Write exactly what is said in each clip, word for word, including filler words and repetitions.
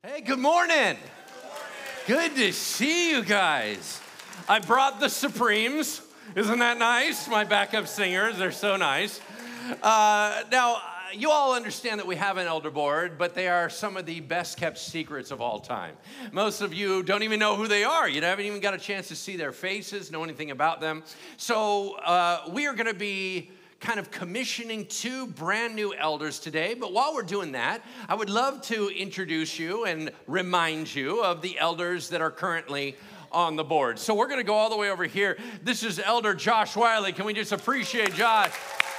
Hey, good morning. Good to see you guys. I brought the Supremes. Isn't that nice? My backup singers, they're so nice. Uh, now, you all understand that we have an elder board, but they are some of the best kept secrets of all time. Most of you don't even know who they are. You haven't even got a chance to see their faces, know anything about them. So uh, we are going to be kind of commissioning two brand new elders today. But while we're doing that, I would love to introduce you and remind you of the elders that are currently on the board. So we're going to go all the way over here. This is Elder Josh Wiley. Can we just appreciate Josh?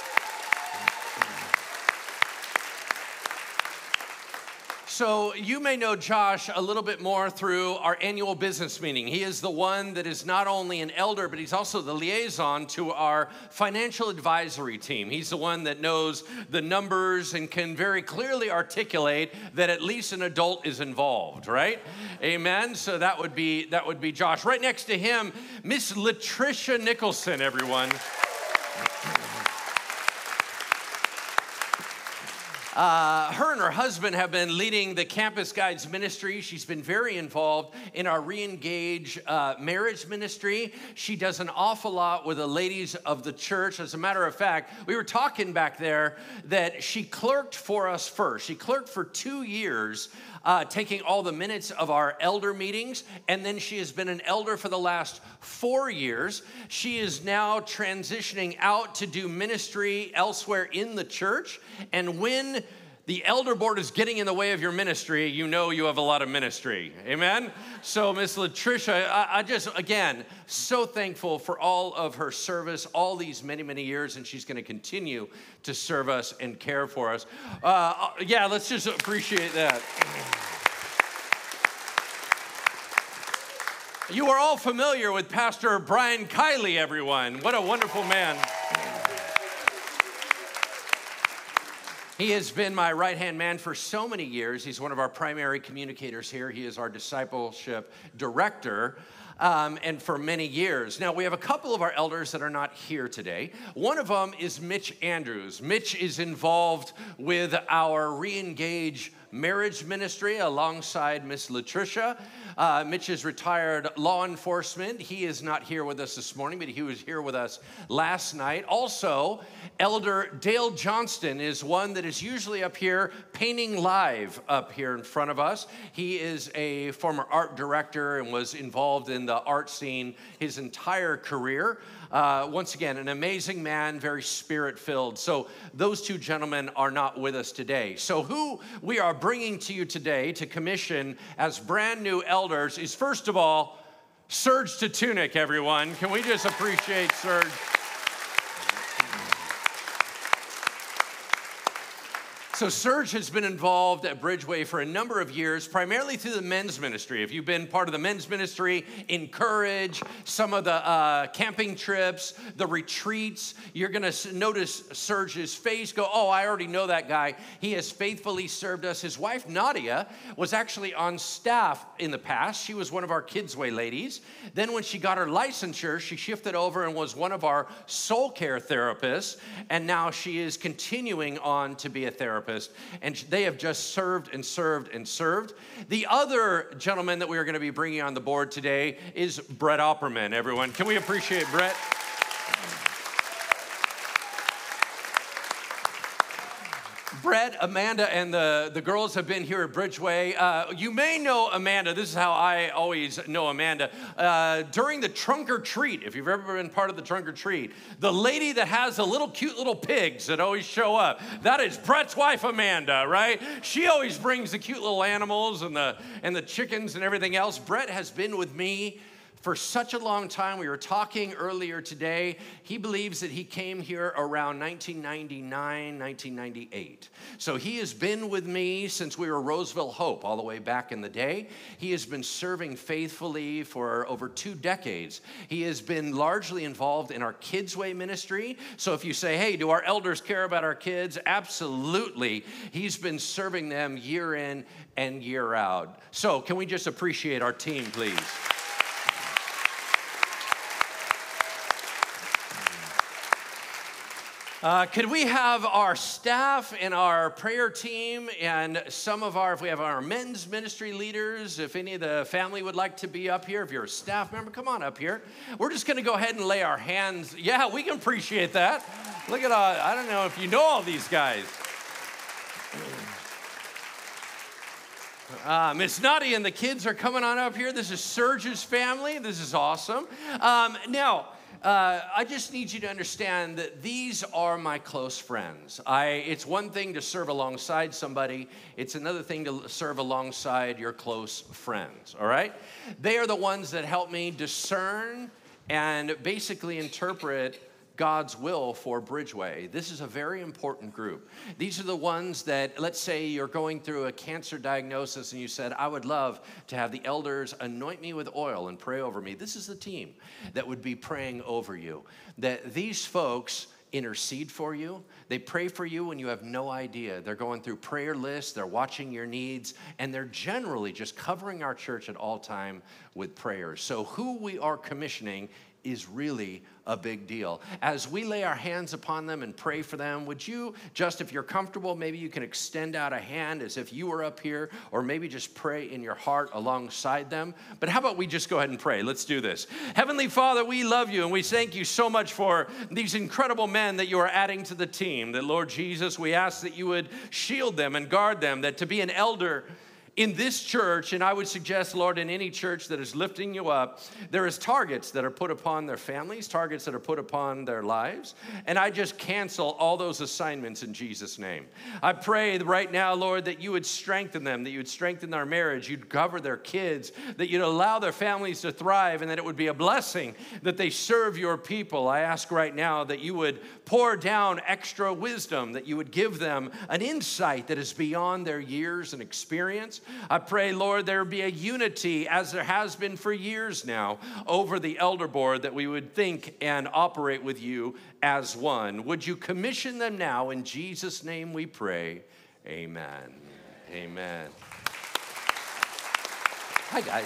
So you may know Josh a little bit more through our annual business meeting. He is the one that is not only an elder, but he's also the liaison to our financial advisory team. He's the one that knows the numbers and can very clearly articulate that at least an adult is involved, right? Amen. So that would be that would be Josh. Right next to him, Miss Latricia Nicholson, everyone. Uh, her and her husband have been leading the Campus Guides ministry. She's been very involved in our Reengage uh, marriage ministry. She does an awful lot with the ladies of the church. As a matter of fact, we were talking back there that she clerked for us first. She clerked for two years, uh, taking all the minutes of our elder meetings, and then she has been an elder for the last four years. She is now transitioning out to do ministry elsewhere in the church, and when the elder board is getting in the way of your ministry, you know you have a lot of ministry. Amen? So Miss Latricia, I, I just, again, so thankful for all of her service, all these many, many years, and she's going to continue to serve us and care for us. Uh, yeah, let's just appreciate that. You are all familiar with Pastor Brian Kiley, everyone. What a wonderful man. He has been my right-hand man for so many years. He's one of our primary communicators here. He is our discipleship director, um, and for many years. Now, we have a couple of our elders that are not here today. One of them is Mitch Andrews. Mitch is involved with our Reengage marriage ministry alongside Miss Latricia. Uh, Mitch is retired law enforcement. He is not here with us this morning, but he was here with us last night. Also, Elder Dale Johnston is one that is usually up here painting live up here in front of us. He is a former art director and was involved in the art scene his entire career. Uh, once again, an amazing man, very spirit-filled. So those two gentlemen are not with us today. So who we are bringing to you today to commission as brand new elders is, first of all, Serge Tatunic, everyone. Can we just appreciate Serge? So Serge has been involved at Bridgeway for a number of years, primarily through the men's ministry. If you've been part of the men's ministry, Encourage, some of the uh, camping trips, the retreats, you're going to notice Serge's face go, oh, I already know that guy. He has faithfully served us. His wife, Nadia, was actually on staff in the past. She was one of our Kidsway ladies. Then when she got her licensure, she shifted over and was one of our soul care therapists. And now she is continuing on to be a therapist. And they have just served and served and served. The other gentleman that we are going to be bringing on the board today is Brett Opperman, everyone. Can we appreciate Brett? Brett, Amanda, and the, the girls have been here at Bridgeway. Uh, you may know Amanda. This is how I always know Amanda. Uh, during the trunk or treat, if you've ever been part of the trunk or treat, the lady that has the little cute little pigs that always show up, that is Brett's wife, Amanda, right? She always brings the cute little animals and the, and the chickens and everything else. Brett has been with me for such a long time. We were talking earlier today. He believes that he came here around nineteen ninety-nine, nineteen ninety-eight. So he has been with me since we were Roseville Hope, all the way back in the day. He has been serving faithfully for over two decades. He has been largely involved in our Kidsway ministry. So if you say, hey, do our elders care about our kids? Absolutely. He's been serving them year in and year out. So can we just appreciate our team, please? Uh, could we have our staff and our prayer team and some of our, if we have our men's ministry leaders, if any of the family would like to be up here, if you're a staff member, come on up here. We're just going to go ahead and lay our hands. Yeah, we can appreciate that. Look at all, I don't know if you know all these guys. Uh, Miss Nadia and the kids are coming on up here. This is Serge's family. This is awesome. Um, now, Uh, I just need you to understand that these are my close friends. I, it's one thing to serve alongside somebody. It's another thing to serve alongside your close friends, all right? They are the ones that help me discern and basically interpret God's will for Bridgeway. This is a very important group. These are the ones that, let's say you're going through a cancer diagnosis and you said, I would love to have the elders anoint me with oil and pray over me. This is the team that would be praying over you. That these folks intercede for you. They pray for you when you have no idea. They're going through prayer lists, they're watching your needs, and they're generally just covering our church at all time with prayers. So who we are commissioning is really a big deal. As we lay our hands upon them and pray for them, would you just, if you're comfortable, maybe you can extend out a hand as if you were up here, or maybe just pray in your heart alongside them. But how about we just go ahead and pray? Let's do this. Heavenly Father, we love you and we thank you so much for these incredible men that you are adding to the team. That, Lord Jesus, we ask that you would shield them and guard them, that to be an elder in this church, and I would suggest, Lord, in any church that is lifting you up, there is targets that are put upon their families, targets that are put upon their lives, and I just cancel all those assignments in Jesus' name. I pray right now, Lord, that you would strengthen them, that you would strengthen their marriage, you'd cover their kids, that you'd allow their families to thrive, and that it would be a blessing that they serve your people. I ask right now that you would pour down extra wisdom, that you would give them an insight that is beyond their years and experience. I pray, Lord, there be a unity, as there has been for years now, over the elder board, that we would think and operate with you as one. Would you commission them now? In Jesus' name we pray. Amen. Amen. Hi, guys.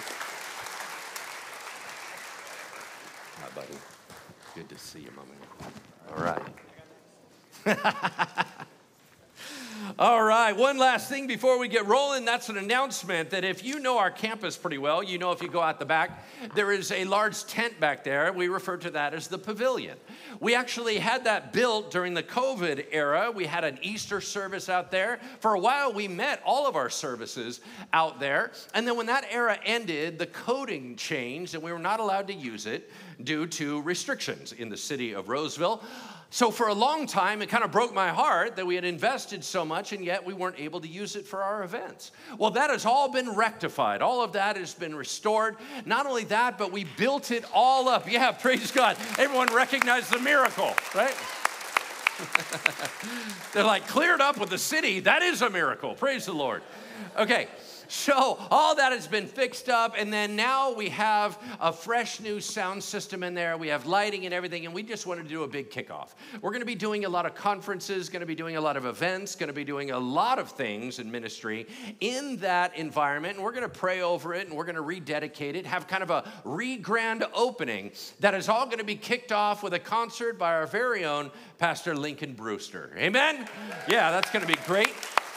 Hi, buddy. Good to see you, Mama. All right. All right, one last thing before we get rolling. That's an announcement that if you know our campus pretty well, you know if you go out the back, there is a large tent back there. We refer to that as the pavilion. We actually had that built during the COVID era. We had an Easter service out there. For a while, we met all of our services out there. And then when that era ended, the coding changed and we were not allowed to use it due to restrictions in the city of Roseville. So for a long time, it kind of broke my heart that we had invested so much and yet we weren't able to use it for our events. Well, that has all been rectified. All of that has been restored. Not only that, but we built it all up. Yeah, praise God. Everyone recognized the miracle, right? They're like, cleared up with the city. That is a miracle. Praise the Lord. Okay. So all that has been fixed up, and then now we have a fresh new sound system in there. We have lighting and everything, and we just wanted to do a big kickoff. We're going to be doing a lot of conferences, going to be doing a lot of events, going to be doing a lot of things in ministry in that environment, and we're going to pray over it, and we're going to rededicate it, have kind of a re-grand opening that is all going to be kicked off with a concert by our very own Pastor Lincoln Brewster. Amen? Yeah, that's going to be great.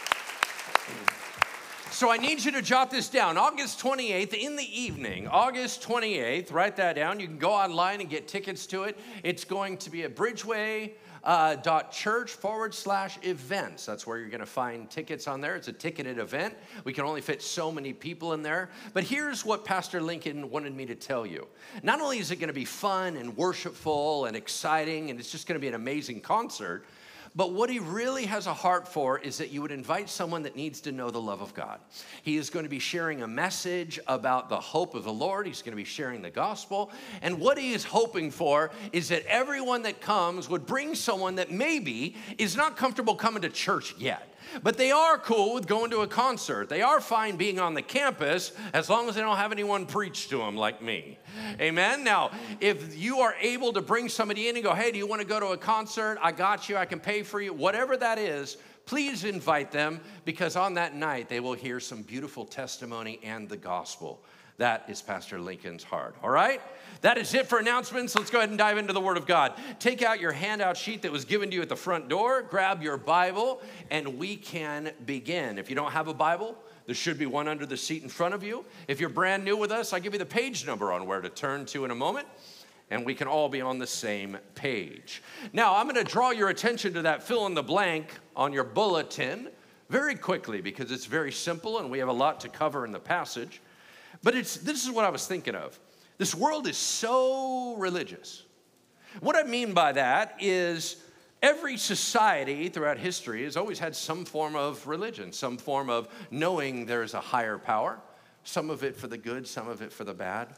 So I need you to jot this down. August twenty-eighth in the evening, August twenty-eighth, write that down. You can go online and get tickets to it. It's going to be at Bridgeway uh, dot church forward slash events. That's where you're going to find tickets on there. It's a ticketed event. We can only fit so many people in there. But here's what Pastor Lincoln wanted me to tell you. Not only is it going to be fun and worshipful and exciting, and it's just going to be an amazing concert, but what he really has a heart for is that you would invite someone that needs to know the love of God. He is going to be sharing a message about the hope of the Lord. He's going to be sharing the gospel. And what he is hoping for is that everyone that comes would bring someone that maybe is not comfortable coming to church yet. But they are cool with going to a concert. They are fine being on the campus as long as they don't have anyone preach to them like me. Amen? Now, if you are able to bring somebody in and go, hey, do you want to go to a concert? I got you. I can pay for you. Whatever that is, please invite them, because on that night they will hear some beautiful testimony and the gospel That is Pastor Lincoln's heart, all right? That is it for announcements. Let's go ahead and dive into the Word of God. Take out your handout sheet that was given to you at the front door, grab your Bible, and we can begin. If you don't have a Bible, there should be one under the seat in front of you. If you're brand new with us, I'll give you the page number on where to turn to in a moment, and we can all be on the same page. Now, I'm going to draw your attention to that fill in the blank on your bulletin very quickly because it's very simple and we have a lot to cover in the passage. But it's this is what I was thinking of. This world is so religious. What I mean by that is every society throughout history has always had some form of religion, some form of knowing there's a higher power, some of it for the good, some of it for the bad.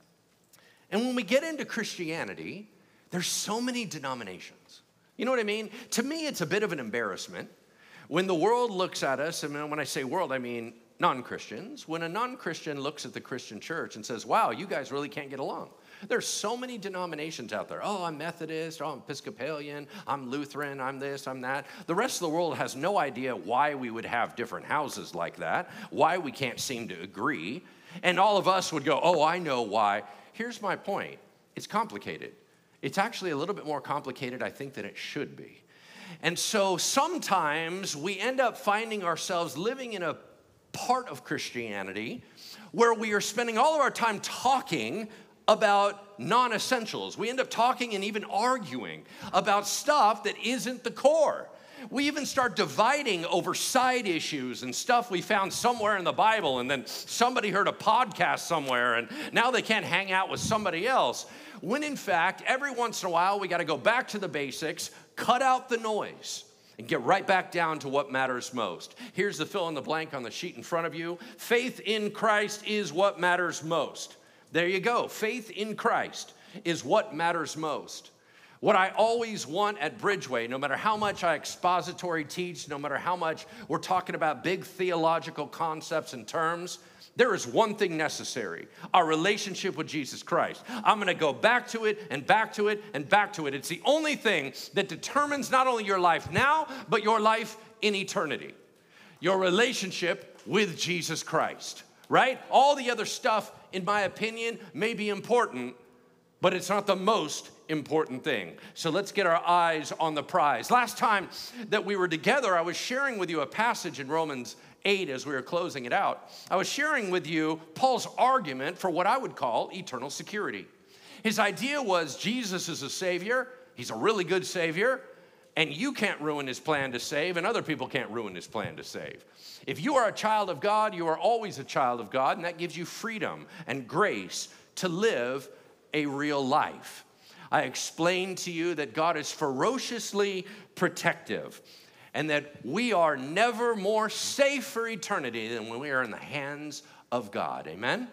And when we get into Christianity, there's so many denominations. You know what I mean? To me, it's a bit of an embarrassment when the world looks at us, and when I say world, I mean non-Christians. When a non-Christian looks at the Christian church and says, wow, you guys really can't get along. There's so many denominations out there. Oh, I'm Methodist, oh, I'm Episcopalian, I'm Lutheran, I'm this, I'm that. The rest of the world has no idea why we would have different houses like that, why we can't seem to agree. And all of us would go, oh, I know why. Here's my point. It's complicated. It's actually a little bit more complicated, I think, than it should be. And so sometimes we end up finding ourselves living in a part of Christianity where we are spending all of our time talking about non-essentials. We end up talking and even arguing about stuff that isn't the core. We even start dividing over side issues and stuff we found somewhere in the Bible, and then somebody heard a podcast somewhere, and now they can't hang out with somebody else. When in fact, every once in a while, we got to go back to the basics, cut out the noise, and get right back down to what matters most. Here's the fill in the blank on the sheet in front of you. Faith in Christ is what matters most. There you go. Faith in Christ is what matters most. What I always want at Bridgeway, no matter how much I expository teach, no matter how much we're talking about big theological concepts and terms, there is one thing necessary: our relationship with Jesus Christ. I'm going to go back to it and back to it and back to it. It's the only thing that determines not only your life now, but your life in eternity. Your relationship with Jesus Christ, right? All the other stuff, in my opinion, may be important, but it's not the most important thing. So let's get our eyes on the prize. Last time that we were together, I was sharing with you a passage in Romans eight as we were closing it out. I was sharing with you Paul's argument for what I would call eternal security. His idea was Jesus is a savior. He's a really good savior, and you can't ruin his plan to save, and other people can't ruin his plan to save. If you are a child of God, you are always a child of God, and that gives you freedom and grace to live a real life. I explained to you that God is ferociously protective and that we are never more safe for eternity than when we are in the hands of God. Amen?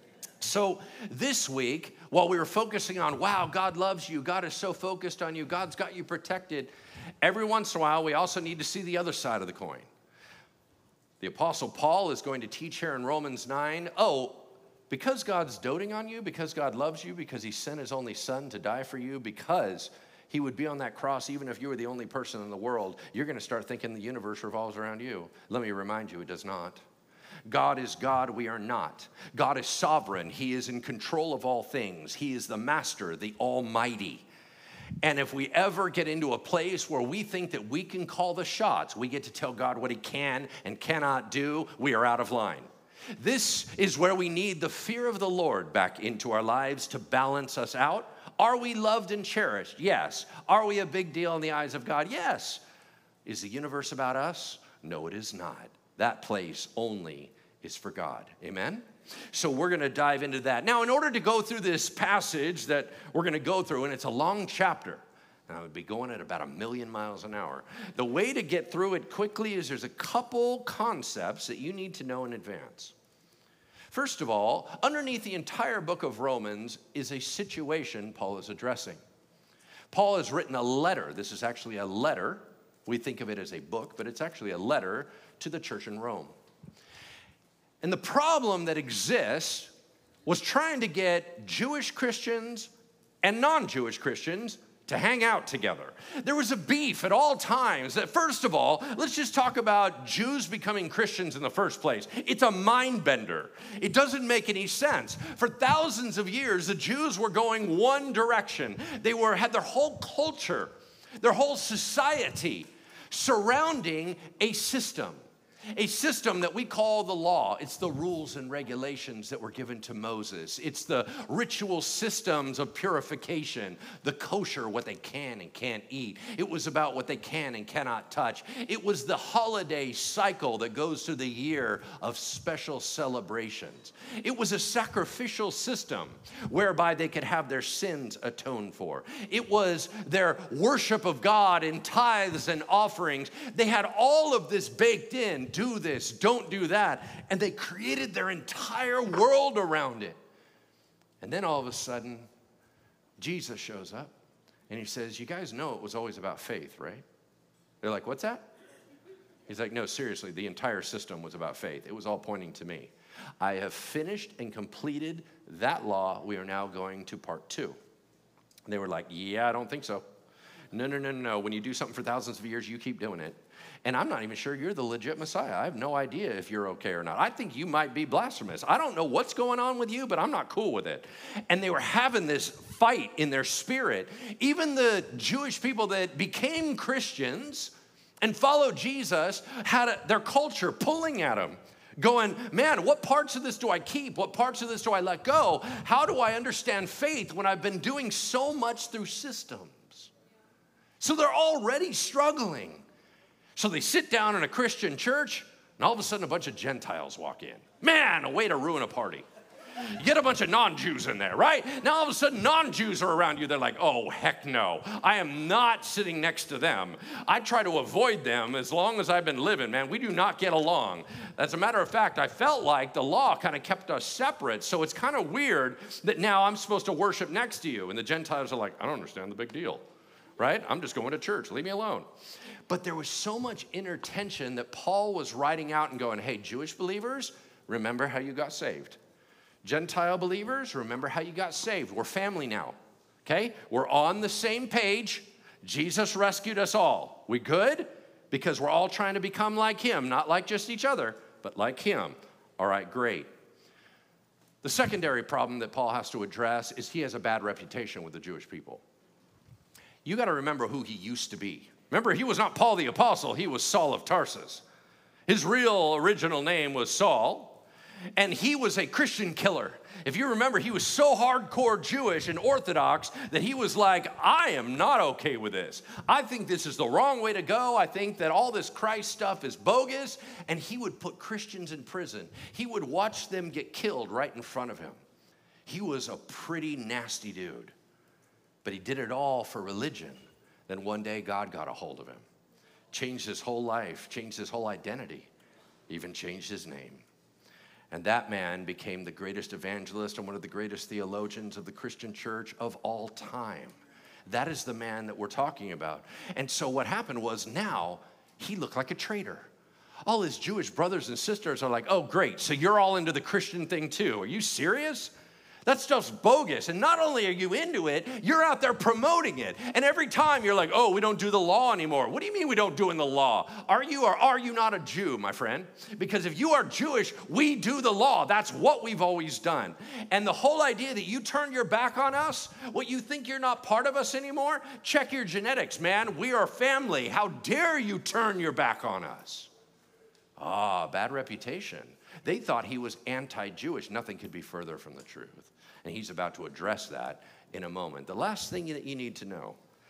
So this week, while we were focusing on, wow, God loves you, God is so focused on you, God's got you protected, every once in a while, we also need to see the other side of the coin. The Apostle Paul is going to teach here in Romans nine, oh, because God's doting on you, because God loves you, because he sent his only son to die for you, because he would be on that cross even if you were the only person in the world, you're going to start thinking the universe revolves around you. Let me remind you, it does not. God is God, we are not. God is sovereign. He is in control of all things. He is the master, the almighty. And if we ever get into a place where we think that we can call the shots, we get to tell God what he can and cannot do, we are out of line. This is where we need the fear of the Lord back into our lives to balance us out. Are we loved and cherished? Yes. Are we a big deal in the eyes of God? Yes. Is the universe about us? No, it is not. That place only is for God. Amen? So we're going to dive into that. Now, in order to go through this passage that we're going to go through, and it's a long chapter, and I would be going at about a million miles an hour. The way to get through it quickly is there's a couple concepts that you need to know in advance. First of all, underneath the entire book of Romans is a situation Paul is addressing. Paul has written a letter. This is actually a letter. We think of it as a book, but it's actually a letter to the church in Rome. And the problem that exists was trying to get Jewish Christians and non-Jewish Christians to hang out together. There was a beef at all times. That first of all, let's just talk about Jews becoming Christians in the first place. It's a mind bender. It doesn't make any sense. For thousands of years, the Jews were going one direction. They were had their whole culture, their whole society surrounding a system. A system that we call the law. It's the rules and regulations that were given to Moses. It's the ritual systems of purification, the kosher, what they can and can't eat. It was about what they can and cannot touch. It was the holiday cycle that goes through the year of special celebrations. It was a sacrificial system whereby they could have their sins atoned for. It was their worship of God in tithes and offerings. They had all of this baked in. Do this, don't do that. And they created their entire world around it. And then all of a sudden, Jesus shows up and he says, you guys know it was always about faith, right? They're like, what's that? He's like, no, seriously, the entire system was about faith. It was all pointing to me. I have finished and completed that law. We are now going to part two. And they were like, yeah, I don't think so. No, no, no, no. When you do something for thousands of years, you keep doing it. And I'm not even sure you're the legit Messiah. I have no idea if you're okay or not. I think you might be blasphemous. I don't know what's going on with you, but I'm not cool with it. And they were having this fight in their spirit. Even the Jewish people that became Christians and followed Jesus had a, their culture pulling at them, going, man, what parts of this do I keep? What parts of this do I let go? How do I understand faith when I've been doing so much through systems? So they're already struggling. So they sit down in a Christian church, and all of a sudden a bunch of Gentiles walk in. Man, a way to ruin a party. You get a bunch of non-Jews in there, right? Now all of a sudden non-Jews are around you. They're like, oh, heck no. I am not sitting next to them. I try to avoid them as long as I've been living, man. We do not get along. As a matter of fact, I felt like the law kind of kept us separate, so it's kind of weird that now I'm supposed to worship next to you. And the Gentiles are like, I don't understand the big deal, right? I'm just going to church. Leave me alone. But there was so much inner tension that Paul was writing out and going, hey, Jewish believers, remember how you got saved. Gentile believers, remember how you got saved. We're family now, okay? We're on the same page. Jesus rescued us all. We good? Because we're all trying to become like him, not like just each other, but like him. All right, great. The secondary problem that Paul has to address is he has a bad reputation with the Jewish people. You got to remember who he used to be. Remember, he was not Paul the Apostle, he was Saul of Tarsus. His real original name was Saul, and he was a Christian killer. If you remember, he was so hardcore Jewish and Orthodox that he was like, I am not okay with this. I think this is the wrong way to go. I think that all this Christ stuff is bogus, and he would put Christians in prison. He would watch them get killed right in front of him. He was a pretty nasty dude, but he did it all for religion. Then one day, God got a hold of him, changed his whole life, changed his whole identity, even changed his name. And that man became the greatest evangelist and one of the greatest theologians of the Christian church of all time. That is the man that we're talking about. And so what happened was now he looked like a traitor. All his Jewish brothers and sisters are like, oh, great, so you're all into the Christian thing too. Are you serious? That stuff's bogus. And not only are you into it, you're out there promoting it. And every time you're like, oh, we don't do the law anymore. What do you mean we don't do in the law? Are you or are you not a Jew, my friend? Because if you are Jewish, we do the law. That's what we've always done. And the whole idea that you turn your back on us, what you think you're not part of us anymore, check your genetics, man. We are family. How dare you turn your back on us? Ah, bad reputation. They thought he was anti-Jewish. Nothing could be further from the truth. And he's about to address that in a moment. The last thing that you need to know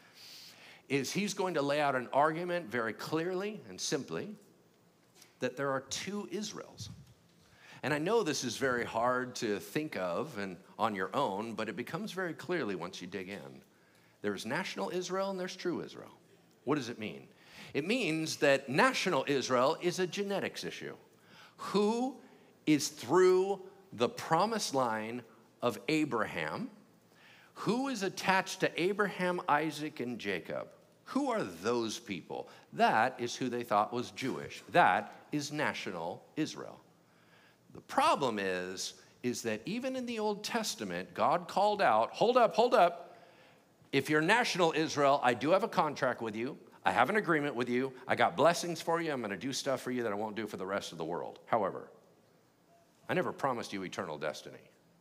is he's going to lay out an argument very clearly and simply that there are two Israels. And I know this is very hard to think of and on your own, but it becomes very clearly once you dig in. There's national Israel and there's true Israel. What does it mean? It means that national Israel is a genetics issue. Who is through the promised line of Abraham? Who is attached to Abraham, Isaac, and Jacob? Who are those people? That is who they thought was Jewish. That is national Israel. The problem is, is that even in the Old Testament, God called out, hold up, hold up. if you're national Israel, I do have a contract with you. I have an agreement with you. I got blessings for you. I'm going to do stuff for you that I won't do for the rest of the world. However, I never promised you eternal destiny.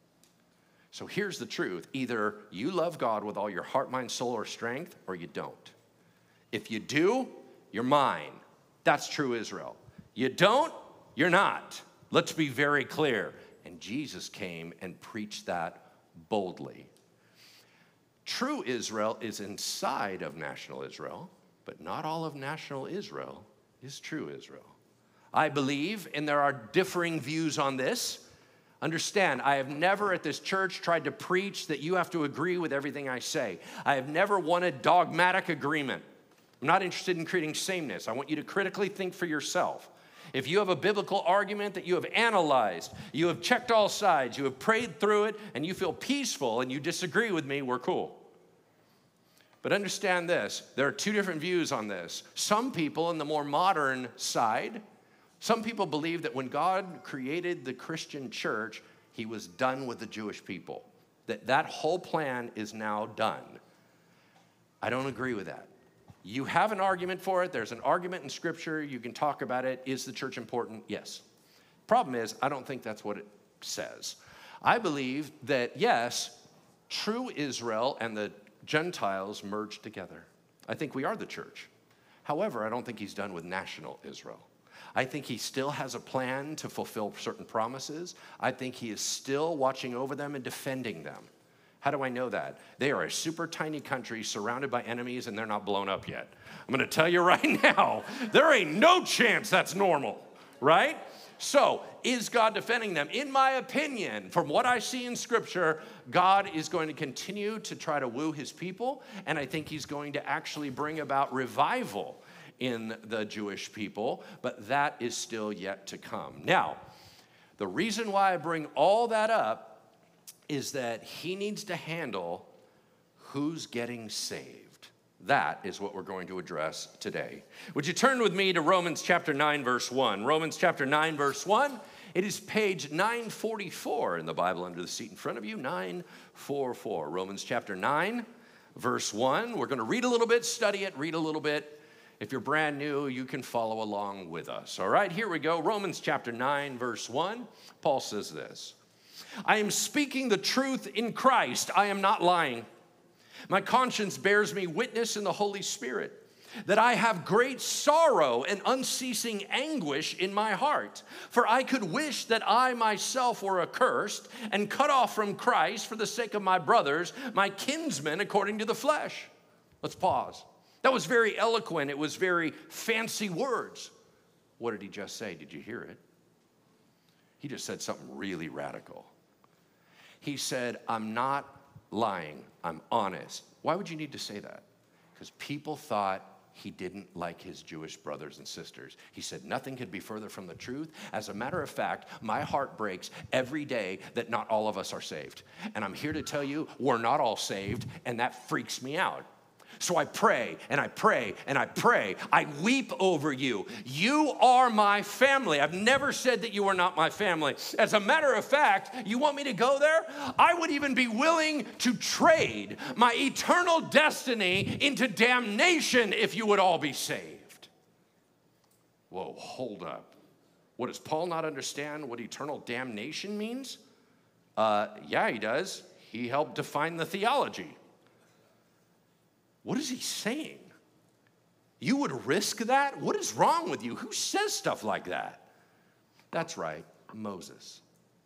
So here's the truth. Either you love God with all your heart, mind, soul, or strength, or you don't. If you do, you're mine. That's true Israel. You don't, you're not. Let's be very clear. And Jesus came and preached that boldly. True Israel is inside of national Israel, but not all of national Israel is true Israel. I believe, and there are differing views on this. Understand, I have never at this church tried to preach that you have to agree with everything I say. I have never wanted dogmatic agreement. I'm not interested in creating sameness. I want you to critically think for yourself. If you have a biblical argument that you have analyzed, you have checked all sides, you have prayed through it, and you feel peaceful and you disagree with me, we're cool. But understand this, there are two different views on this. Some people in the more modern side, some people believe that when God created the Christian church, he was done with the Jewish people, that that whole plan is now done. I don't agree with that. You have an argument for it. There's an argument in Scripture. You can talk about it. Is the church important? Yes. Problem is, I don't think that's what it says. I believe that, yes, true Israel and the Gentiles merged together. I think we are the church. However, I don't think he's done with national Israel. I think he still has a plan to fulfill certain promises. I think he is still watching over them and defending them. How do I know that? They are a super tiny country surrounded by enemies and they're not blown up yet. I'm gonna tell you right now, there ain't no chance that's normal, right? So, is God defending them? In my opinion, from what I see in Scripture, God is going to continue to try to woo his people, and I think he's going to actually bring about revival in the Jewish people, but that is still yet to come. Now, the reason why I bring all that up is that he needs to handle who's getting saved. That is what we're going to address today. Would you turn with me to Romans chapter nine, verse one? Romans chapter nine, verse one. It is page nine forty-four in the Bible under the seat in front of you, nine forty-four. Romans chapter nine, verse one. We're going to read a little bit, study it, read a little bit. If you're brand new, you can follow along with us. All right, here we go. Romans chapter nine, verse one. Paul says this. I am speaking the truth in Christ. I am not lying. My conscience bears me witness in the Holy Spirit that I have great sorrow and unceasing anguish in my heart. For I could wish that I myself were accursed and cut off from Christ for the sake of my brothers, my kinsmen according to the flesh. Let's pause. That was very eloquent. It was very fancy words. What did he just say? Did you hear it? He just said something really radical. He said, I'm not lying, I'm honest. Why would you need to say that? Because people thought he didn't like his Jewish brothers and sisters. He said, nothing could be further from the truth. As a matter of fact, my heart breaks every day that not all of us are saved. And I'm here to tell you, we're not all saved, and that freaks me out. So I pray and I pray and I pray. I weep over you. You are my family. I've never said that you are not my family. As a matter of fact, you want me to go there? I would even be willing to trade my eternal destiny into damnation if you would all be saved. Whoa, hold up. What, does Paul not understand what eternal damnation means? Uh, yeah, he does. He helped define the theology. What is he saying? You would risk that? What is wrong with you? Who says stuff like that? That's right, Moses.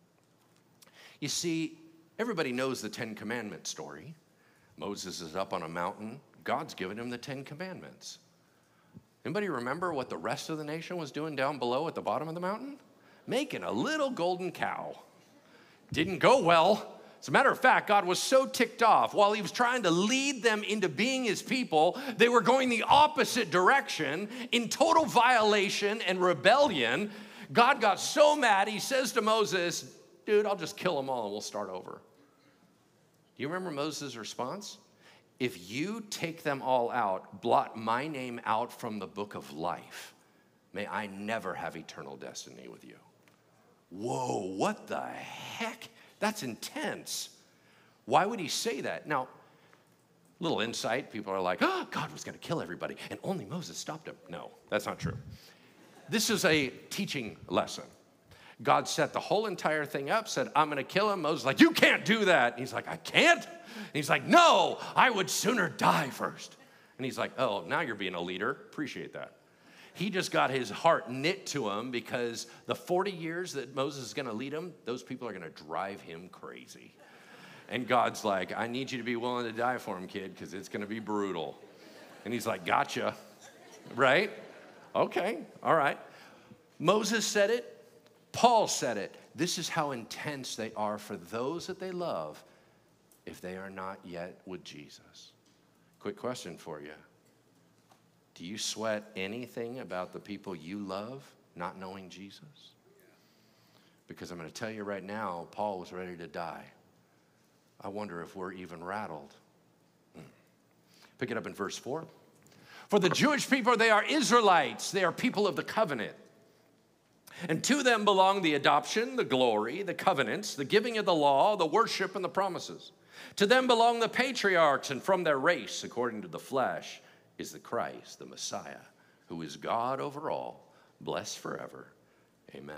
You see, everybody knows the Ten Commandments story. Moses is up on a mountain. God's given him the Ten Commandments. Anybody remember what the rest of the nation was doing down below at the bottom of the mountain? Making a little golden cow. Didn't go well. As a matter of fact, God was so ticked off. While he was trying to lead them into being his people, they were going the opposite direction in total violation and rebellion. God got so mad, he says to Moses, dude, I'll just kill them all and we'll start over. Do you remember Moses' response? If you take them all out, blot my name out from the book of life, may I never have eternal destiny with you. Whoa, what the heck? That's intense. Why would he say that? Now, Little insight, people are like, oh, God was going to kill everybody, and only Moses stopped him. No, that's not true. This is a teaching lesson. God set the whole entire thing up, said, I'm going to kill him. Moses is like, you can't do that. And he's like, I can't? And he's like, no, I would sooner die first. And he's like, oh, now you're being a leader. Appreciate that. He just got his heart knit to him because the forty years that Moses is going to lead him, those people are going to drive him crazy. And God's like, I need you to be willing to die for him, kid, because it's going to be brutal. And he's like, gotcha, right? Okay, all right. Moses said it. Paul said it. This is how intense they are for those that they love if they are not yet with Jesus. Quick question for you. Do you sweat anything about the people you love not knowing Jesus? Because I'm going to tell you right now, Paul was ready to die. I wonder if we're even rattled. Pick it up in verse four. For the Jewish people, they are Israelites. They are people of the covenant. And to them belong the adoption, the glory, the covenants, the giving of the law, the worship, and the promises. To them belong the patriarchs, and from their race, according to the flesh, is the Christ, the Messiah, who is God over all, blessed forever. Amen.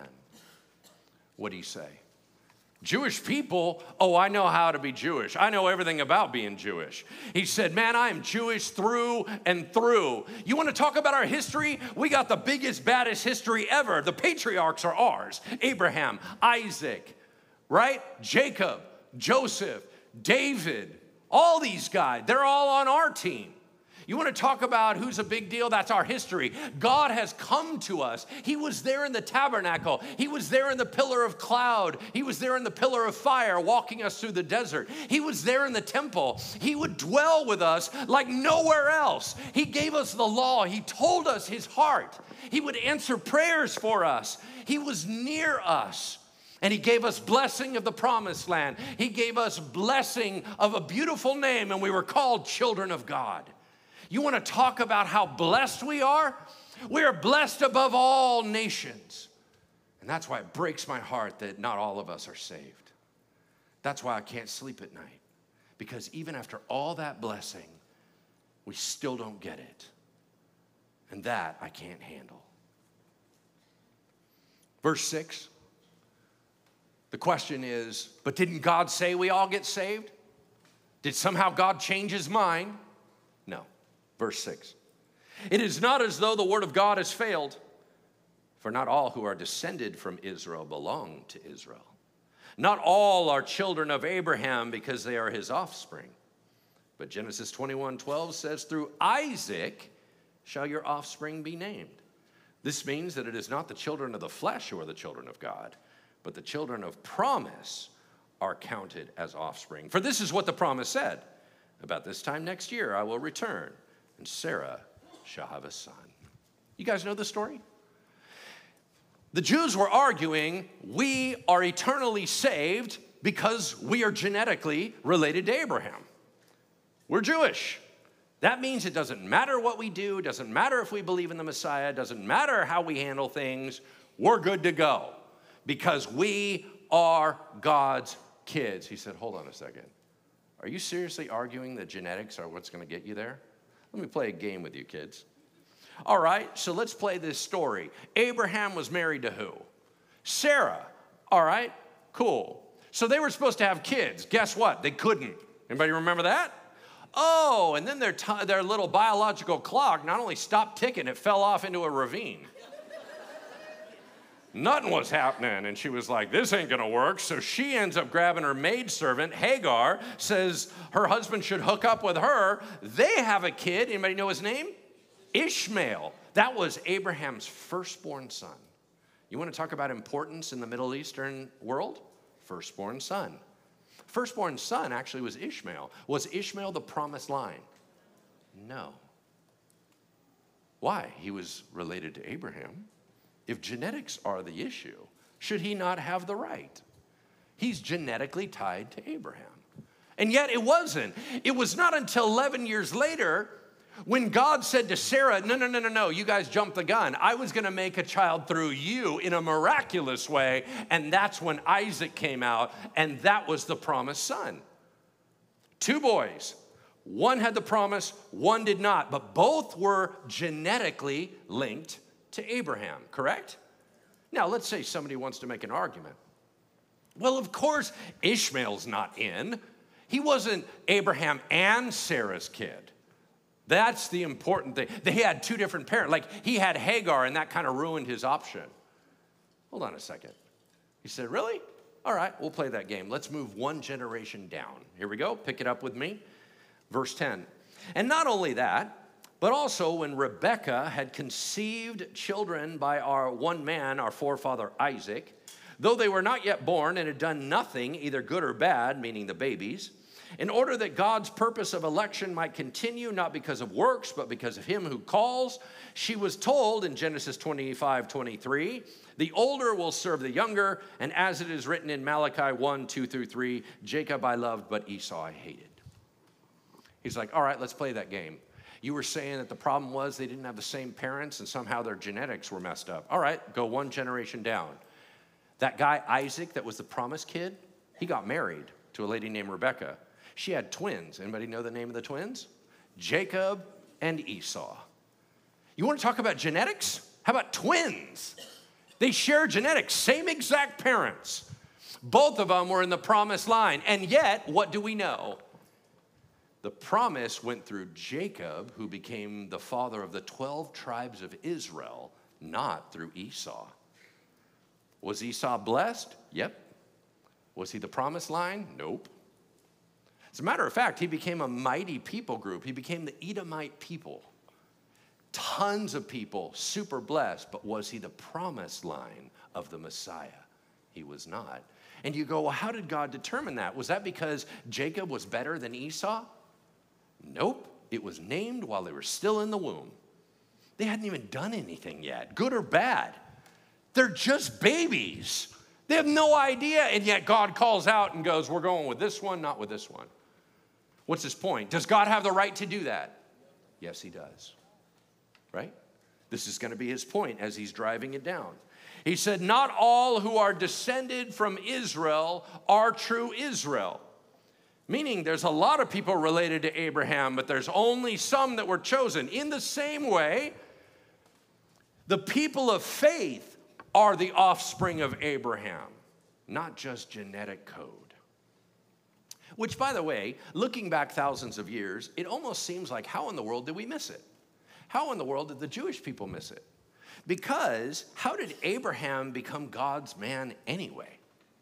What do you say? Jewish people, oh, I know how to be Jewish. I know everything about being Jewish. He said, man, I am Jewish through and through. You want to talk about our history? We got the biggest, baddest history ever. The patriarchs are ours. Abraham, Isaac, right? Jacob, Joseph, David, all these guys, they're all on our team. You want to talk about who's a big deal? That's our history. God has come to us. He was there in the tabernacle. He was there in the pillar of cloud. He was there in the pillar of fire, walking us through the desert. He was there in the temple. He would dwell with us like nowhere else. He gave us the law. He told us his heart. He would answer prayers for us. He was near us. And he gave us blessing of the promised land. He gave us blessing of a beautiful name, and we were called children of God. You want to talk about how blessed we are? We are blessed above all nations. And that's why it breaks my heart that not all of us are saved. That's why I can't sleep at night. Because even after all that blessing, we still don't get it. And that I can't handle. Verse six. The question is, but didn't God say we all get saved? Did somehow God change his mind? No. Verse six. It is not as though the word of God has failed, for not all who are descended from Israel belong to Israel. Not all are children of Abraham because they are his offspring. But Genesis twenty-one twelve says, through Isaac shall your offspring be named. This means that it is not the children of the flesh who are the children of God, but the children of promise are counted as offspring. For this is what the promise said. About this time next year I will return, and Sarah shall have a son. You guys know the story? The Jews were arguing, we are eternally saved because we are genetically related to Abraham. We're Jewish. That means it doesn't matter what we do, it doesn't matter if we believe in the Messiah, it doesn't matter how we handle things, we're good to go because we are God's kids. He said, hold on a second. Are you seriously arguing that genetics are what's going to get you there? Let me play a game with you, kids. All right, so let's play this story. Abraham was married to who? Sarah. All right, cool. So they were supposed to have kids. Guess what? They couldn't. Anybody remember that? Oh, and then their, t- their little biological clock not only stopped ticking, it fell off into a ravine. Nothing was happening, and she was like, this ain't gonna work. So she ends up grabbing her maidservant, Hagar, says her husband should hook up with her. They have a kid. Anybody know his name? Ishmael. That was Abraham's firstborn son. You want to talk about importance in the Middle Eastern world? Firstborn son. Firstborn son actually was Ishmael. Was Ishmael the promised line? No. Why? He was related to Abraham. If genetics are the issue, should he not have the right? He's genetically tied to Abraham. And yet it wasn't. It was not until eleven years later when God said to Sarah, no, no, no, no, no, you guys jumped the gun. I was going to make a child through you in a miraculous way, and that's when Isaac came out, and that was the promised son. Two boys, One had the promise, one did not, but both were genetically linked to Abraham, correct? Now, let's say somebody wants to make an argument. Well, of course, Ishmael's not in. He wasn't Abraham and Sarah's kid. That's the important thing. They had two different parents. Like, he had Hagar, and that kind of ruined his option. Hold on a second. He said, really? All right, we'll play that game. Let's move one generation down. Here we go. Pick it up with me. Verse ten. And not only that, but also when Rebekah had conceived children by our one man, our forefather Isaac, though they were not yet born and had done nothing, either good or bad, meaning the babies, in order that God's purpose of election might continue, not because of works, but because of him who calls, she was told in Genesis twenty-five, twenty-three, the older will serve the younger, and as it is written in Malachi one, two through three, Jacob I loved, but Esau I hated. He's like, all right, let's play that game. You were saying that the problem was they didn't have the same parents and somehow their genetics were messed up. All right, go one generation down. That guy, Isaac, that was the promised kid, he got married to a lady named Rebekah. She had twins. Anybody know the name of the twins? Jacob and Esau. You want to talk about genetics? How about twins? They share genetics, same exact parents. Both of them were in the promised line. And yet, what do we know? The promise went through Jacob, who became the father of the twelve tribes of Israel, not through Esau. Was Esau blessed? Yep. Was he the promised line? Nope. As a matter of fact, he became a mighty people group. He became the Edomite people. Tons of people, super blessed, but was he the promised line of the Messiah? He was not. And you go, well, how did God determine that? Was that because Jacob was better than Esau? Nope. It was named while they were still in the womb. They hadn't even done anything yet, good or bad. They're just babies. They have no idea, and yet God calls out and goes, we're going with this one, not with this one. What's his point? Does God have the right to do that? Yes, he does. Right? This is going to be his point as he's driving it down. He said, not all who are descended from Israel are true Israel. Meaning there's a lot of people related to Abraham, but there's only some that were chosen. In the same way, the people of faith are the offspring of Abraham, not just genetic code. Which, by the way, looking back thousands of years, it almost seems like, how in the world did we miss it? How in the world did the Jewish people miss it? Because how did Abraham become God's man anyway?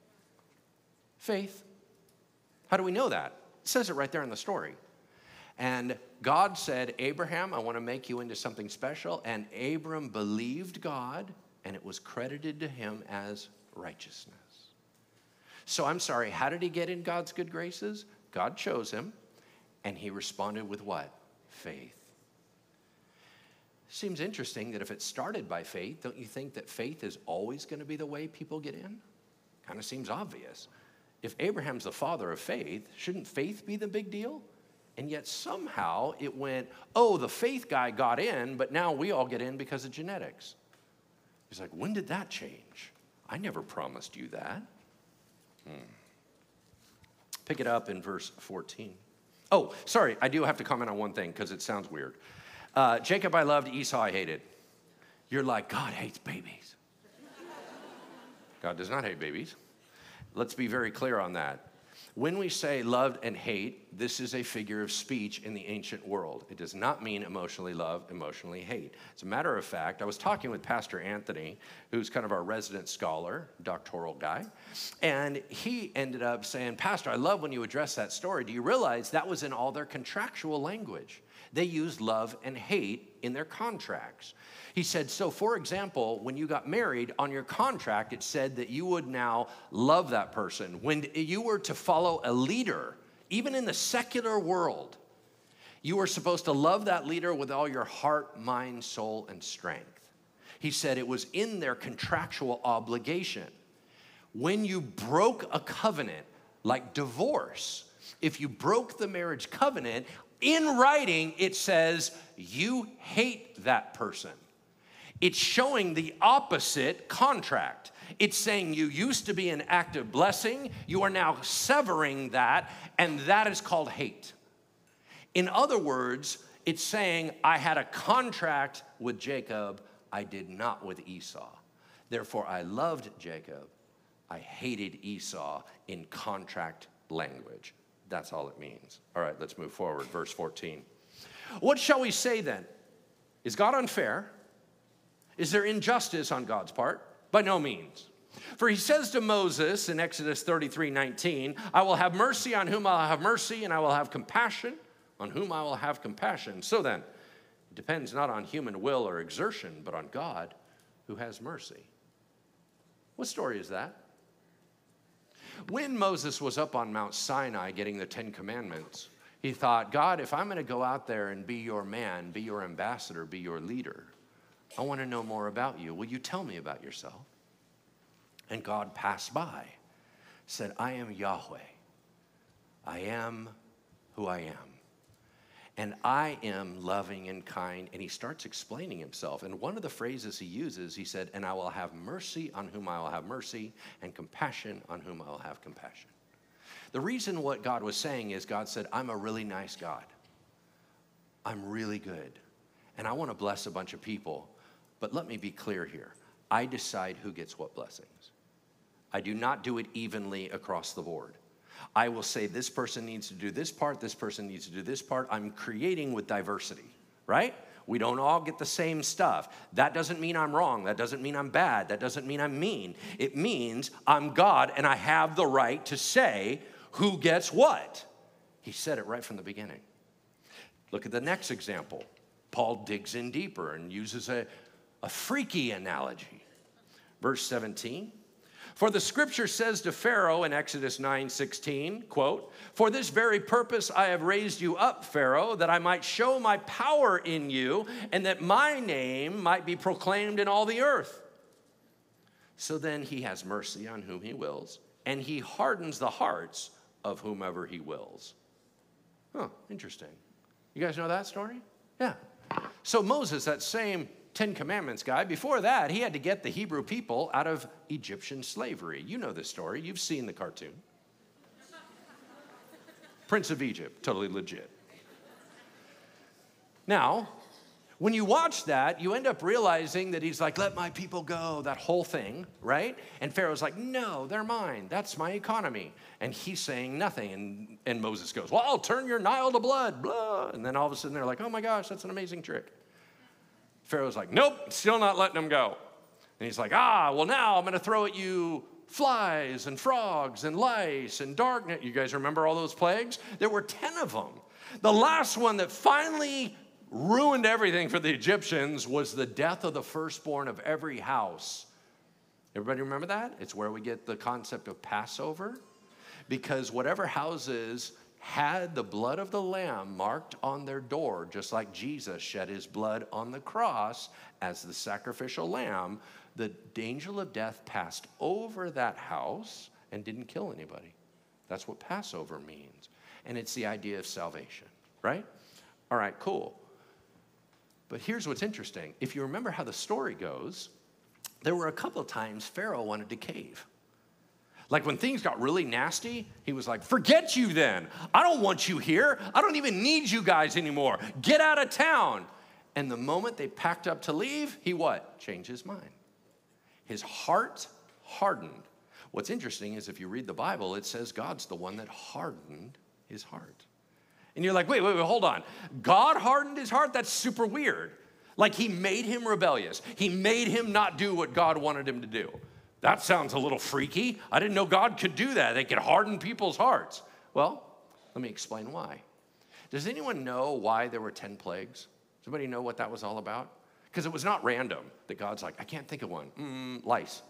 Faith. How do we know that? It says it right there in the story. And God said, Abraham, I want to make you into something special. And Abram believed God, and it was credited to him as righteousness. So I'm sorry, how did he get in God's good graces? God chose him, and he responded with what? Faith. Seems interesting that if it started by faith, don't you think that faith is always going to be the way people get in? Kind of seems obvious. If Abraham's the father of faith, shouldn't faith be the big deal? And yet somehow it went, oh, the faith guy got in, but now we all get in because of genetics. He's like, when did that change? I never promised you that. Hmm. Pick it up in verse fourteen. Oh, sorry, I do have to comment on one thing because it sounds weird. Uh, Jacob I loved, Esau I hated. You're like, God hates babies. God does not hate babies. Let's be very clear on that. When we say loved and hate, this is a figure of speech in the ancient world. It does not mean emotionally love, emotionally hate. As a matter of fact, I was talking with Pastor Anthony, who's kind of our resident scholar, doctoral guy, and he ended up saying, Pastor, I love when you address that story. Do you realize that was in all their contractual language? They used love and hate in their contracts. He said, so for example, when you got married, on your contract, it said that you would now love that person. When you were to follow a leader, even in the secular world, you were supposed to love that leader with all your heart, mind, soul, and strength. He said it was in their contractual obligation. When you broke a covenant, like divorce, if you broke the marriage covenant, in writing, it says you hate that person. It's showing the opposite contract. It's saying you used to be an active blessing. You are now severing that, and that is called hate. In other words, it's saying, I had a contract with Jacob, I did not with Esau. Therefore, I loved Jacob, I hated Esau in contract language. That's all it means. All right, let's move forward. Verse fourteen. What shall we say then? Is God unfair? Is there injustice on God's part? By no means. For he says to Moses in Exodus thirty-three nineteen, I will have mercy on whom I will have mercy, and I will have compassion on whom I will have compassion. So then, it depends not on human will or exertion, but on God who has mercy. What story is that? When Moses was up on Mount Sinai getting the Ten Commandments, he thought, God, if I'm going to go out there and be your man, be your ambassador, be your leader, I want to know more about you. Will you tell me about yourself? And God passed by, said, I am Yahweh. I am who I am. And I am loving and kind. And he starts explaining himself. And one of the phrases he uses, he said, and I will have mercy on whom I will have mercy, and compassion on whom I will have compassion. The reason what God was saying is God said, I'm a really nice God. I'm really good. And I want to bless a bunch of people. But let me be clear here. I decide who gets what blessings. I do not do it evenly across the board. I will say this person needs to do this part, this person needs to do this part. I'm creating with diversity, right? We don't all get the same stuff. That doesn't mean I'm wrong. That doesn't mean I'm bad. That doesn't mean I'm mean. It means I'm God and I have the right to say who gets what. He said it right from the beginning. Look at the next example. Paul digs in deeper and uses a, a freaky analogy. Verse seventeen. For the scripture says to Pharaoh in Exodus nine sixteen, quote, for this very purpose I have raised you up, Pharaoh, that I might show my power in you, and that my name might be proclaimed in all the earth. So then he has mercy on whom he wills, and he hardens the hearts of whomever he wills. Huh, interesting. You guys know that story? Yeah. So Moses, that same Ten Commandments guy, before that, he had to get the Hebrew people out of Egyptian slavery. You know this story. You've seen the cartoon. Prince of Egypt, totally legit. Now, when you watch that, you end up realizing that he's like, let my people go, that whole thing, right? And Pharaoh's like, no, they're mine. That's my economy. And he's saying nothing. And, and Moses goes, well, I'll turn your Nile to blood, blah. And then all of a sudden they're like, oh my gosh, that's an amazing trick. Pharaoh's like, nope, still not letting them go. And he's like, ah, well, now I'm going to throw at you flies and frogs and lice and darkness. You guys remember all those plagues? There were ten of them. The last one that finally ruined everything for the Egyptians was the death of the firstborn of every house. Everybody remember that? It's where we get the concept of Passover. Because whatever houses had the blood of the lamb marked on their door, just like Jesus shed his blood on the cross as the sacrificial lamb, the angel of death passed over that house and didn't kill anybody. That's what Passover means. And it's the idea of salvation, right? All right, cool. But here's what's interesting. If you remember how the story goes, there were a couple of times Pharaoh wanted to cave. Like when things got really nasty, he was like, forget you then. I don't want you here. I don't even need you guys anymore. Get out of town. And the moment they packed up to leave, he what? Changed his mind. His heart hardened. What's interesting is if you read the Bible, it says God's the one that hardened his heart. And you're like, wait, wait, wait, hold on. God hardened his heart? That's super weird. Like he made him rebellious. He made him not do what God wanted him to do. That sounds a little freaky. I didn't know God could do that. They could harden people's hearts. Well, let me explain why. Does anyone know why there were ten plagues? Does anybody know what that was all about? Because it was not random that God's like, I can't think of one. Mm, lice.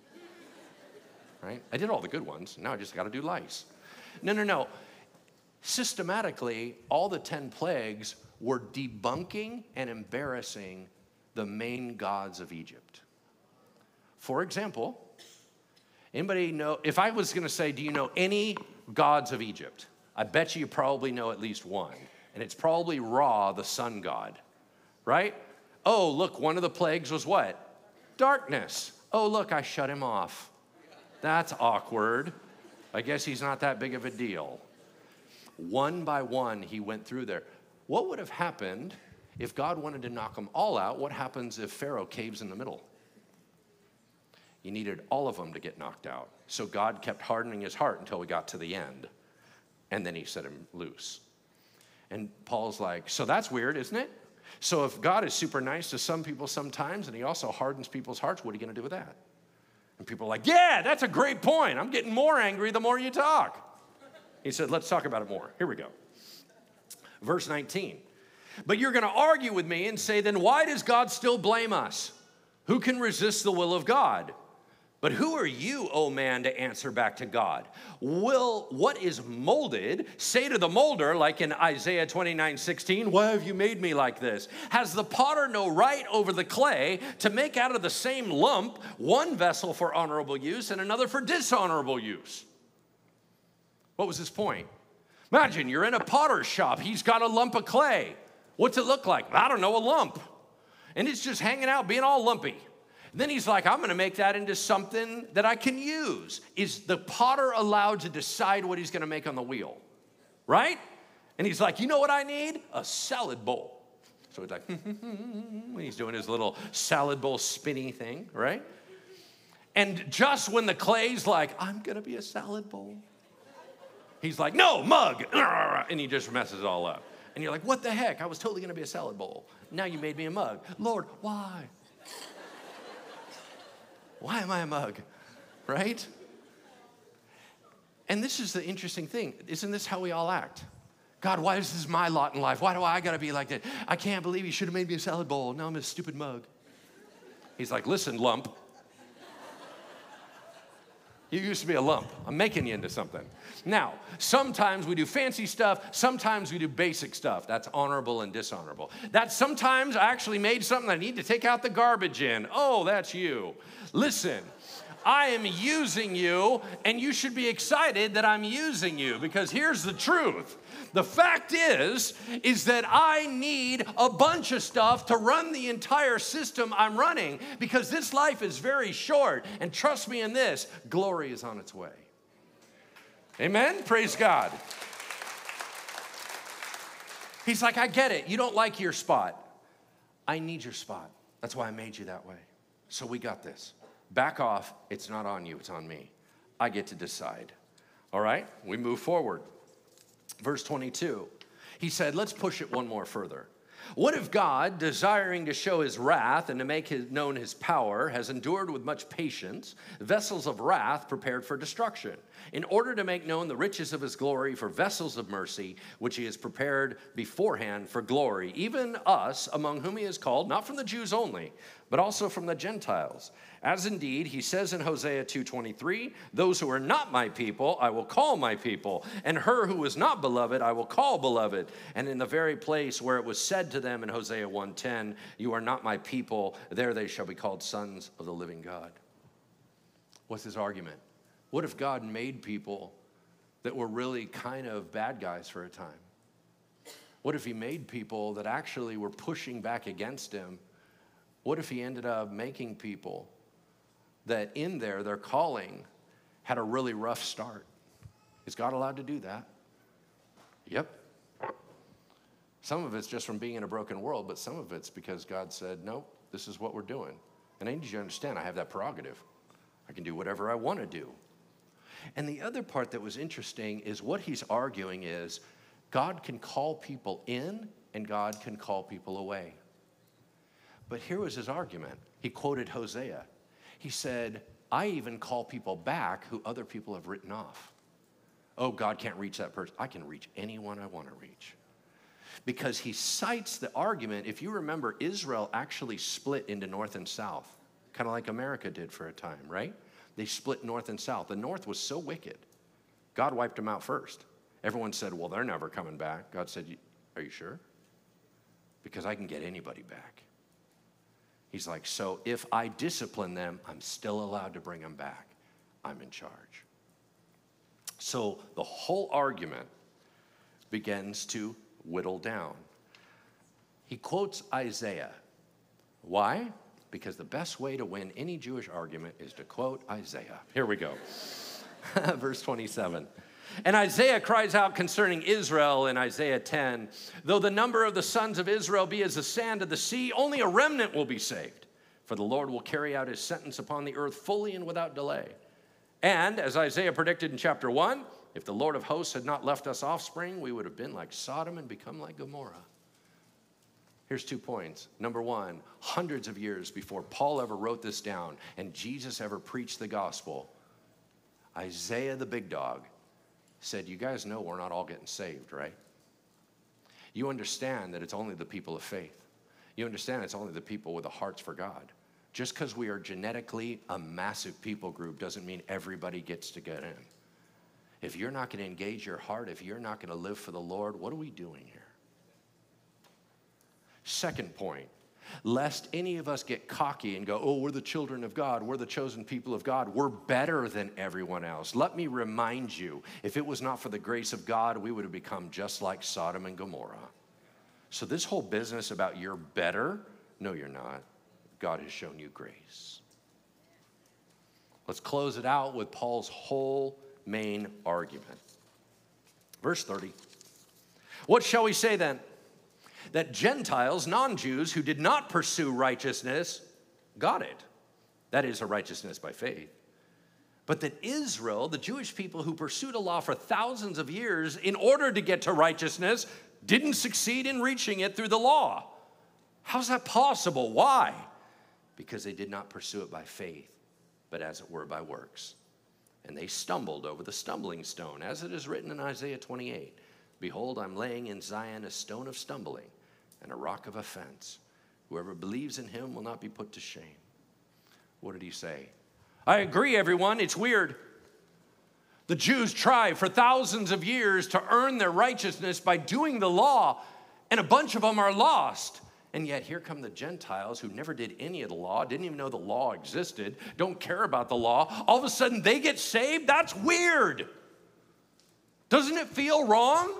Right? I did all the good ones. Now I just got to do lice. No, no, no. Systematically, all the ten plagues were debunking and embarrassing the main gods of Egypt. For example, anybody know, if I was going to say, do you know any gods of Egypt? I bet you you probably know at least one. And it's probably Ra, the sun god, right? Oh, look, one of the plagues was what? Darkness. Oh, look, I shut him off. That's awkward. I guess he's not that big of a deal. One by one, he went through there. What would have happened if God wanted to knock them all out? What happens if Pharaoh caves in the middle? You needed all of them to get knocked out. So God kept hardening his heart until we got to the end. And then he set him loose. And Paul's like, so that's weird, isn't it? So if God is super nice to some people sometimes, and he also hardens people's hearts, what are you going to do with that? And people are like, yeah, that's a great point. I'm getting more angry the more you talk. He said, let's talk about it more. Here we go. Verse nineteen. But you're going to argue with me and say, then why does God still blame us? Who can resist the will of God? But who are you, O man, to answer back to God? Will what is molded say to the molder, like in Isaiah twenty-nine sixteen, why have you made me like this? Has the potter no right over the clay to make out of the same lump one vessel for honorable use and another for dishonorable use? What was his point? Imagine you're in a potter's shop. He's got a lump of clay. What's it look like? I don't know, a lump. And it's just hanging out, being all lumpy. Then he's like, I'm going to make that into something that I can use. Is the potter allowed to decide what he's going to make on the wheel? Right? And he's like, you know what I need? A salad bowl. So he's like, he's doing his little salad bowl spinny thing, right? And just when the clay's like, I'm going to be a salad bowl, he's like, no, mug. And he just messes it all up. And you're like, what the heck? I was totally going to be a salad bowl. Now you made me a mug. Lord, why? Why am I a mug, right? And this is the interesting thing. Isn't this how we all act? God, why is this my lot in life? Why do I got to be like that? I can't believe you should have made me a salad bowl. Now I'm a stupid mug. He's like, listen, lump. You used to be a lump. I'm making you into something. Now, sometimes we do fancy stuff. Sometimes we do basic stuff. That's honorable and dishonorable. That sometimes I actually made something I need to take out the garbage in. Oh, that's you. Listen, I am using you, and you should be excited that I'm using you, because here's the truth. The fact is, is that I need a bunch of stuff to run the entire system I'm running, because this life is very short, and trust me in this, glory is on its way. Amen? Praise God. He's like, I get it. You don't like your spot. I need your spot. That's why I made you that way. So we got this. Back off. It's not on you. It's on me. I get to decide. All right? We move forward. Verse twenty-two. He said, let's push it one more further. What if God, desiring to show his wrath and to make his, known his power, has endured with much patience vessels of wrath prepared for destruction, in order to make known the riches of his glory for vessels of mercy, which he has prepared beforehand for glory, even us, among whom he is called, not from the Jews only, but also from the Gentiles. As indeed, he says in Hosea two twenty-three, those who are not my people, I will call my people, and her who is not beloved, I will call beloved. And in the very place where it was said to them in Hosea one ten, you are not my people, there they shall be called sons of the living God. What's his argument? What if God made people that were really kind of bad guys for a time? What if he made people that actually were pushing back against him? What if he ended up making people that in there, their calling had a really rough start? Is God allowed to do that? Yep. Some of it's just from being in a broken world, but some of it's because God said, nope, this is what we're doing. And I need you to understand, I have that prerogative. I can do whatever I want to do. And the other part that was interesting is what he's arguing is God can call people in and God can call people away. But here was his argument. He quoted Hosea. He said, I even call people back who other people have written off. Oh, God can't reach that person. I can reach anyone I want to reach. Because he cites the argument, if you remember, Israel actually split into north and south, kind of like America did for a time, right? They split north and south. The north was so wicked, God wiped them out first. Everyone said, well, they're never coming back. God said, are you sure? Because I can get anybody back. He's like, so if I discipline them, I'm still allowed to bring them back. I'm in charge. So the whole argument begins to whittle down. He quotes Isaiah. Why? Because the best way to win any Jewish argument is to quote Isaiah. Here we go. Verse twenty-seven. And Isaiah cries out concerning Israel in Isaiah ten, though the number of the sons of Israel be as the sand of the sea, only a remnant will be saved. For the Lord will carry out his sentence upon the earth fully and without delay. And as Isaiah predicted in chapter one, if the Lord of hosts had not left us offspring, we would have been like Sodom and become like Gomorrah. Here's two points. Number one, hundreds of years before Paul ever wrote this down and Jesus ever preached the gospel, Isaiah the big dog said, you guys know we're not all getting saved, right? You understand that it's only the people of faith. You understand it's only the people with the hearts for God. Just because we are genetically a massive people group doesn't mean everybody gets to get in. If you're not going to engage your heart, if you're not going to live for the Lord, what are we doing here? Second point, lest any of us get cocky and go, oh, we're the children of God, we're the chosen people of God, we're better than everyone else. Let me remind you, if it was not for the grace of God, we would have become just like Sodom and Gomorrah. So this whole business about you're better, no, you're not. God has shown you grace. Let's close it out with Paul's whole main argument. Verse thirty. What shall we say then? That Gentiles, non-Jews, who did not pursue righteousness, got it. That is a righteousness by faith. But that Israel, the Jewish people who pursued a law for thousands of years in order to get to righteousness, didn't succeed in reaching it through the law. How's that possible? Why? Because they did not pursue it by faith, but as it were by works. And they stumbled over the stumbling stone, as it is written in Isaiah twenty-eight. Behold, I'm laying in Zion a stone of stumbling and a rock of offense. Whoever believes in him will not be put to shame. What did he say? I agree, everyone, it's weird. The Jews tried for thousands of years to earn their righteousness by doing the law, and a bunch of them are lost. And yet here come the Gentiles who never did any of the law, didn't even know the law existed, don't care about the law. All of a sudden they get saved? That's weird. Doesn't it feel wrong?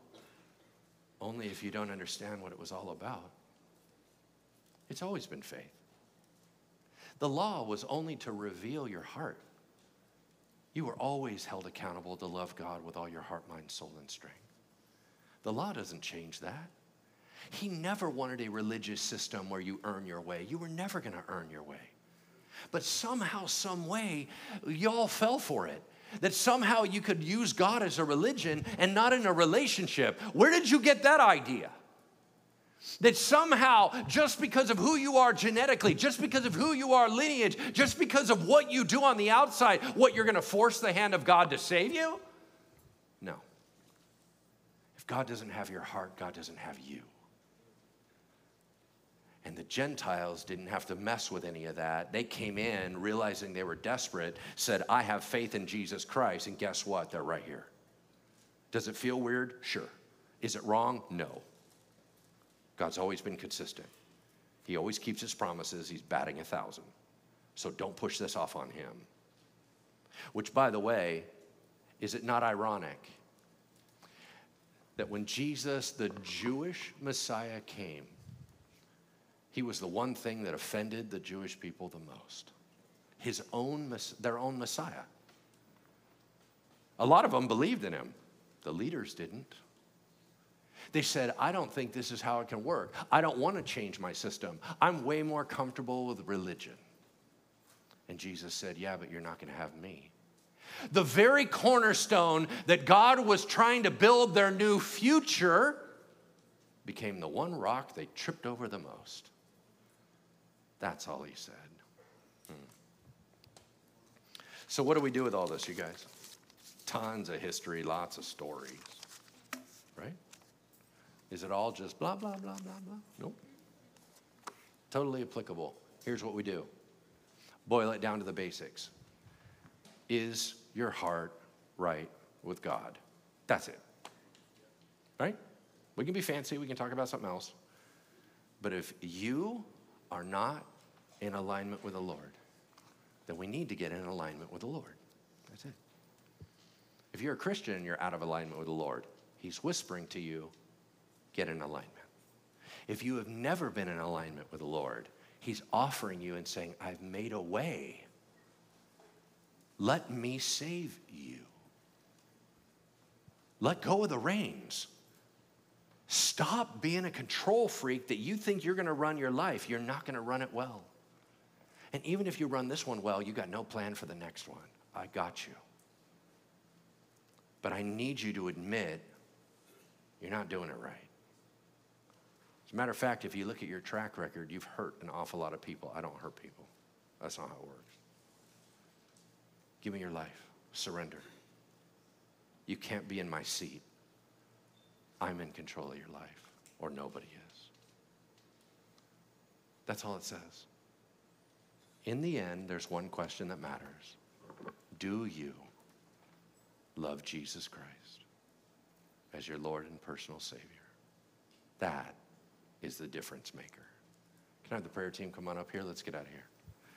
Only if you don't understand what it was all about. It's always been faith. The law was only to reveal your heart. You were always held accountable to love God with all your heart, mind, soul, and strength. The law doesn't change that. He never wanted a religious system where you earn your way. You were never going to earn your way. But somehow, some way, y'all fell for it. That somehow you could use God as a religion and not in a relationship. Where did you get that idea? That somehow, just because of who you are genetically, just because of who you are lineage, just because of what you do on the outside, what, you're going to force the hand of God to save you? No. If God doesn't have your heart, God doesn't have you. And the Gentiles didn't have to mess with any of that. They came in realizing they were desperate, said, I have faith in Jesus Christ, and guess what? They're right here. Does it feel weird? Sure. Is it wrong? No. God's always been consistent. He always keeps his promises. He's batting a thousand. So don't push this off on him. Which, by the way, is it not ironic that when Jesus, the Jewish Messiah, came, he was the one thing that offended the Jewish people the most. His own, their own Messiah. A lot of them believed in him. The leaders didn't. They said, I don't think this is how it can work. I don't want to change my system. I'm way more comfortable with religion. And Jesus said, yeah, but you're not going to have me. The very cornerstone that God was trying to build their new future became the one rock they tripped over the most. That's all he said. Hmm. So what do we do with all this, you guys? Tons of history, lots of stories, right? Is it all just blah, blah, blah, blah, blah? Nope. Totally applicable. Here's what we do. Boil it down to the basics. Is your heart right with God? That's it. Right? We can be fancy. We can talk about something else. But if you are not in alignment with the Lord, then we need to get in alignment with the Lord. That's it. If you're a Christian and you're out of alignment with the Lord, he's whispering to you, get in alignment. If you have never been in alignment with the Lord, he's offering you and saying, I've made a way. Let me save you. let go of the reins. Stop being a control freak that you think you're going to run your life. You're not going to run it well. And even if you run this one well, you got no plan for the next one. I got you. But I need you to admit you're not doing it right. As a matter of fact, if you look at your track record, you've hurt an awful lot of people. I don't hurt people. That's not how it works. Give me your life. Surrender. You can't be in my seat. I'm in control of your life, or nobody is. That's all it says. In the end, there's one question that matters. Do you love Jesus Christ as your Lord and personal Savior? That is the difference maker. Can I have the prayer team come on up here? Let's get out of here.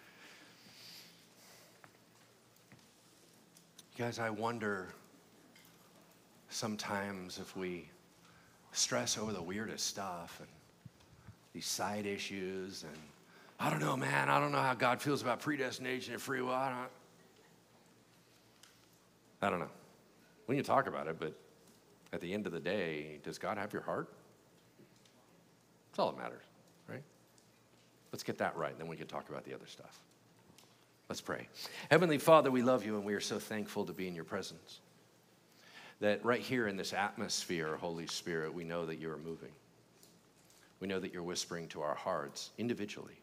You guys, I wonder sometimes if we stress over the weirdest stuff and these side issues and I don't know, man, I don't know how God feels about predestination and free will. I don't, I don't know. We can talk about it, but at the end of the day, does God have your heart? That's all that matters, right? Let's get that right, and then we can talk about the other stuff. Let's pray. Heavenly Father, we love you, and we are so thankful to be in your presence. That right here in this atmosphere, Holy Spirit, we know that you are moving. We know that you're whispering to our hearts individually.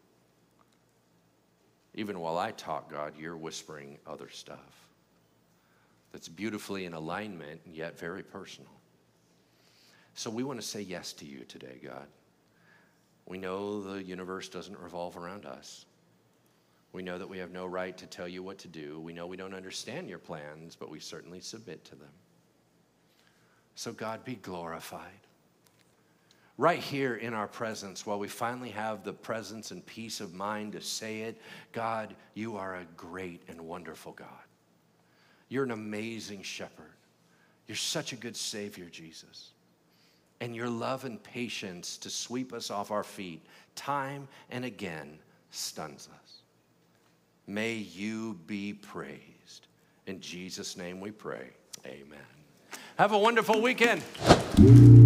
Even while I talk, God, you're whispering other stuff that's beautifully in alignment and yet very personal. So we want to say yes to you today, God. We know the universe doesn't revolve around us. We know that we have no right to tell you what to do. We know we don't understand your plans, but we certainly submit to them. So God, be glorified. Right here in our presence, while we finally have the presence and peace of mind to say it, God, you are a great and wonderful God. You're an amazing shepherd. You're such a good Savior, Jesus. And your love and patience to sweep us off our feet time and again stuns us. May you be praised. In Jesus' name we pray, amen. Have a wonderful weekend.